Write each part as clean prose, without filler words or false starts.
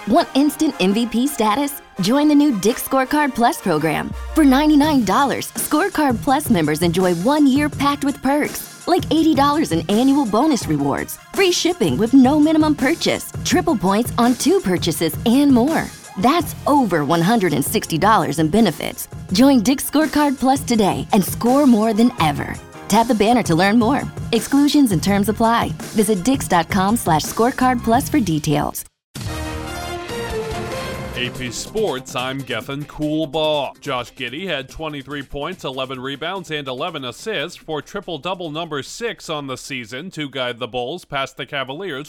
Want instant MVP status? Join the new Dick's Scorecard Plus program. For $99, Scorecard Plus members enjoy 1 year packed with perks, like $80 in annual bonus rewards, free shipping with no minimum purchase, triple points on 2 purchases, and more. That's over $160 in benefits. Join Dick's Scorecard Plus today and score more than ever. Tap the banner to learn more. Exclusions and terms apply. Visit dix.com/scorecardplus for details. AP Sports, I'm Gethin Coolbaugh. Josh Giddey had 23 points, 11 rebounds, and 11 assists for triple-double number 6 on the season to guide the Bulls past the Cavaliers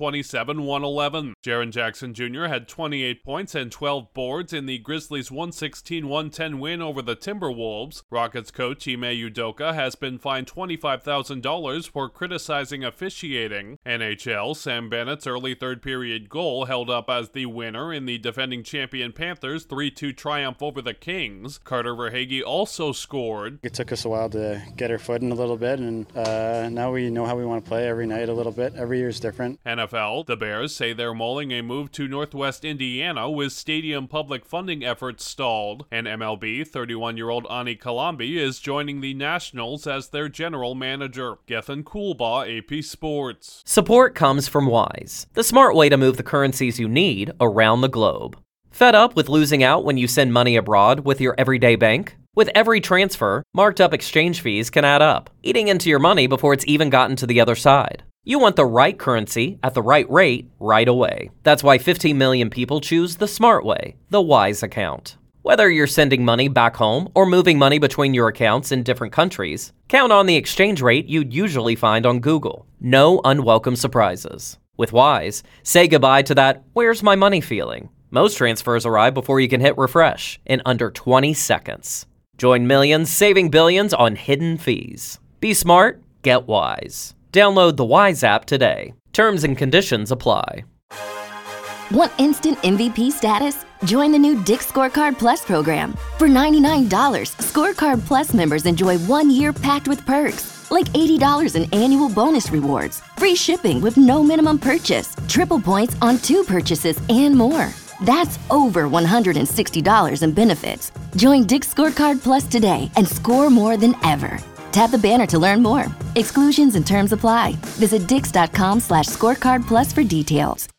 127-111. Jaren Jackson Jr. had 28 points and 12 boards in the Grizzlies' 116-110 win over the Timberwolves. Rockets coach Ime Udoka has been fined $25,000 for criticizing officiating. NHL, Sam Bennett's early third-period goal held up as the winner in the defending champion Panthers' 3-2 triumph over the Kings. Carter Verhaeghe also scored. It took us a while to get our footing a little bit, and now we know how we want to play every night a little bit. Every year is different. NFL, the Bears say they're mulling a move to Northwest Indiana with stadium public funding efforts stalled. And MLB, 31-year-old Ani Kalambi is joining the Nationals as their general manager. Gethin Coolbaugh, AP Sports. Support comes from Wise, the smart way to move the currencies you need around the globe. Fed up with losing out when you send money abroad with your everyday bank? With every transfer, marked up exchange fees can add up, eating into your money before it's even gotten to the other side. You want the right currency at the right rate right away. That's why 15 million people choose the smart way, the Wise account. Whether you're sending money back home or moving money between your accounts in different countries, count on the exchange rate you'd usually find on Google. No unwelcome surprises. With Wise, say goodbye to that "where's my money" feeling. Most transfers arrive before you can hit refresh in under 20 seconds. Join millions saving billions on hidden fees. Be smart, get Wise. Download the Wise app today. Terms and conditions apply. Want instant MVP status? Join the new Dick's Scorecard Plus program. For $99, Scorecard Plus members enjoy 1 year packed with perks, like $80 in annual bonus rewards, free shipping with no minimum purchase, triple points on 2 purchases, and more. That's over $160 in benefits. Join Dick's Scorecard Plus today and score more than ever. Tap the banner to learn more. Exclusions and terms apply. Visit dix.com/scorecardplus for details.